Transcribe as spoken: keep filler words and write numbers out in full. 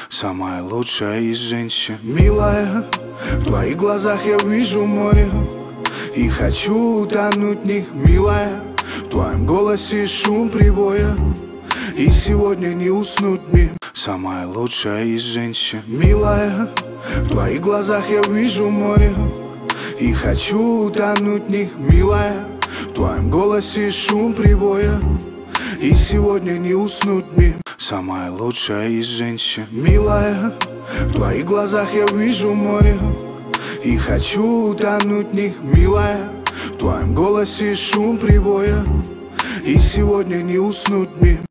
самая лучшая из женщин. Милая, в твоих глазах я вижу море и хочу утонуть в них, милая. В твоем голосе шум прибоя, и сегодня не уснуть мне. Самая лучшая из женщин. Милая, в твоих глазах я вижу море и хочу утонуть в них, милая. В твоем голосе шум прибоя, и сегодня не уснуть мне. Самая лучшая из женщин. Милая, в твоих глазах я вижу море и хочу утонуть в них, милая. В твоем голосе шум прибоя, и сегодня не уснуть мне.